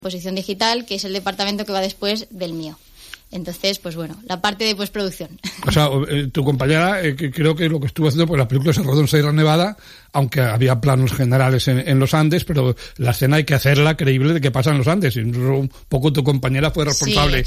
composición digital, que es el departamento que va después del mío. Entonces, pues bueno, la parte de postproducción. O sea, tu compañera, creo que lo que estuvo haciendo, pues la película se rodó en Sierra Nevada, aunque había planos generales en los Andes, pero la escena hay que hacerla creíble de que pasa en los Andes. Y un poco tu compañera fue responsable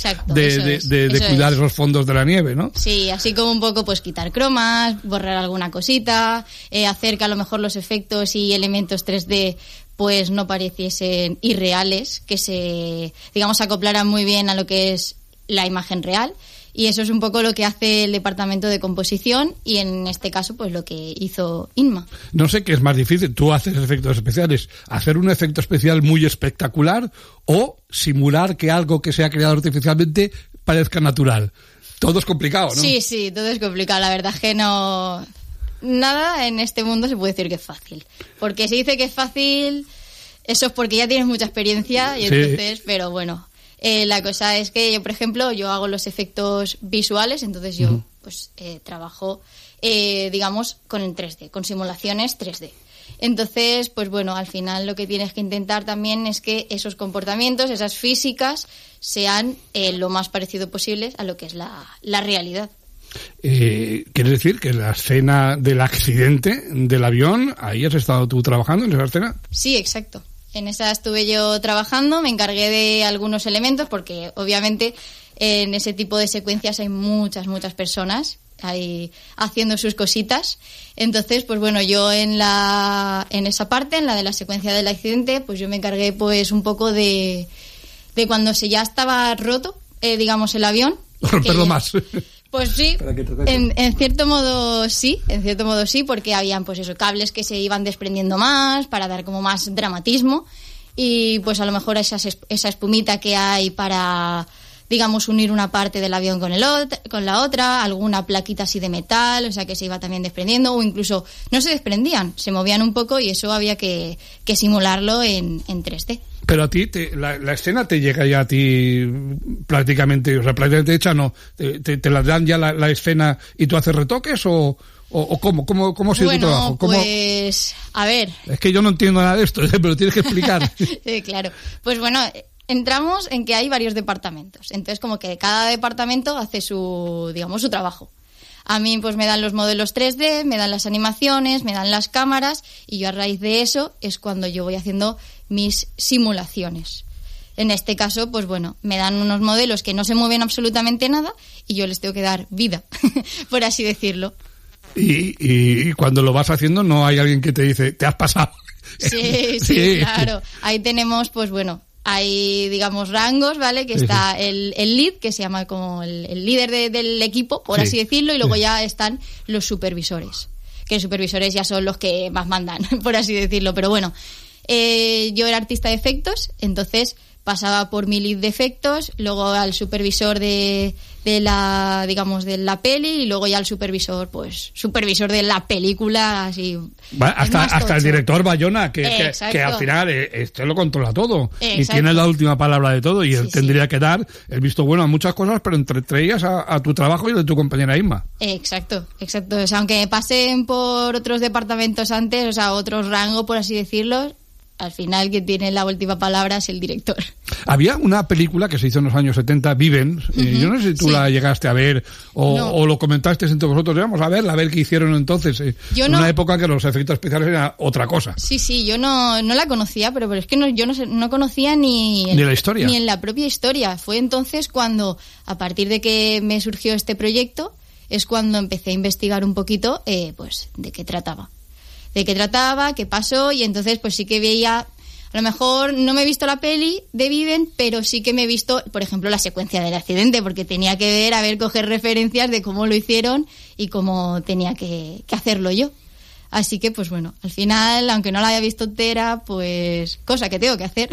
de cuidar esos fondos de la nieve, ¿no? Sí, así como un poco pues quitar cromas, borrar alguna cosita, hacer que a lo mejor los efectos y elementos 3D pues no pareciesen irreales, que se, digamos, acoplaran muy bien a lo que es la imagen real, y eso es un poco lo que hace el departamento de composición, y en este caso pues lo que hizo Inma. No sé qué es más difícil, tú haces efectos especiales, hacer un efecto especial muy espectacular o simular que algo que se ha creado artificialmente parezca natural. Todo es complicado, ¿no? Sí, todo es complicado, la verdad es que no... Nada en este mundo se puede decir que es fácil, porque si dice que es fácil, eso es porque ya tienes mucha experiencia, y entonces, pero bueno... la cosa es que yo, por ejemplo, yo hago los efectos visuales, entonces yo pues trabajo, digamos, con el 3D, con simulaciones 3D. Entonces, pues bueno, al final lo que tienes que intentar también es que esos comportamientos, esas físicas, sean lo más parecido posible a lo que es la realidad. ¿Quiere decir que la escena del accidente del avión, ahí has estado tú trabajando en esa escena? Sí, exacto. En esa estuve yo trabajando, me encargué de algunos elementos porque obviamente en ese tipo de secuencias hay muchas personas ahí haciendo sus cositas. Entonces, pues bueno, yo en esa parte, en la de la secuencia del accidente, pues yo me encargué pues un poco de cuando ya estaba roto, digamos, el avión. Romperlo más. Pues sí, en cierto modo sí, porque habían pues eso, cables que se iban desprendiendo más para dar como más dramatismo, y pues a lo mejor esa espumita que hay para, digamos, unir una parte del avión con la otra, alguna plaquita así de metal, o sea, que se iba también desprendiendo, o incluso no se desprendían, se movían un poco, y eso había que simularlo en 3D. Pero a ti, la escena te llega ya a ti prácticamente, o sea, prácticamente hecha, ¿no? ¿Te la dan ya la escena y tú haces retoques o cómo ha sido tu trabajo? Pues, a ver. Es que yo no entiendo nada de esto, pero tienes que explicar. Sí, claro. Pues bueno, entramos en que hay varios departamentos. Entonces, como que cada departamento hace su trabajo. A mí pues me dan los modelos 3D, me dan las animaciones, me dan las cámaras, y yo a raíz de eso es cuando yo voy haciendo mis simulaciones. En este caso, pues bueno, me dan unos modelos que no se mueven absolutamente nada y yo les tengo que dar vida, por así decirlo. Y cuando lo vas haciendo no hay alguien que te dice, te has pasado. Sí, claro. Ahí tenemos, pues bueno, hay, digamos, rangos, ¿vale? Que está el lead, que se llama como el líder del equipo, por así decirlo, y luego ya están los supervisores, que los supervisores ya son los que más mandan, por así decirlo. Pero bueno, yo era artista de efectos, entonces pasaba por mi lead de efectos, luego al supervisor de la, digamos, de la peli, y luego ya al supervisor de la película, así. Hasta el director Bayona, que al final esto lo controla todo. Exacto. Y tiene la última palabra de todo, y él tendría que dar el visto bueno a muchas cosas, pero entre ellas a tu trabajo y de tu compañera Inma. Exacto. O sea, aunque pasen por otros departamentos antes, o sea, otros rangos, por así decirlo, al final quien tiene la última palabra es el director. Había una película que se hizo en los años 70, Viven, yo no sé si tú la llegaste a ver o lo comentaste entre vosotros, vamos a ver qué hicieron entonces, una época que los efectos especiales eran otra cosa. Sí, yo no la conocía, pero es que yo no conocía ni la historia, ni en la propia historia. Fue entonces cuando, a partir de que me surgió este proyecto, es cuando empecé a investigar un poquito pues de qué trataba, qué pasó, y entonces pues sí que veía, a lo mejor no me he visto la peli de Viven, pero sí que me he visto, por ejemplo, la secuencia del accidente, porque tenía que coger referencias de cómo lo hicieron y cómo tenía que hacerlo yo. Así que, pues bueno, al final, aunque no la haya visto entera, pues cosa que tengo que hacer,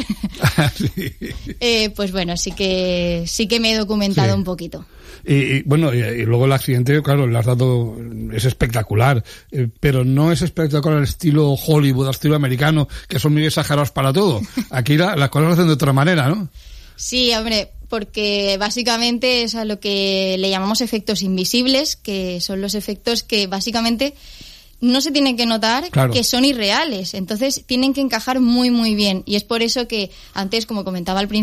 pues bueno, sí que me he documentado un poquito. Y bueno, y luego el accidente, claro, le has dado, es espectacular, pero no es espectacular al estilo Hollywood, al estilo americano, que son muy exagerados para todo. Aquí las cosas lo hacen de otra manera, ¿no? Sí, hombre, porque básicamente es a lo que le llamamos efectos invisibles, que son los efectos que básicamente no se tiene que notar que son irreales. Entonces tienen que encajar muy, muy bien. Y es por eso que antes, como comentaba al principio,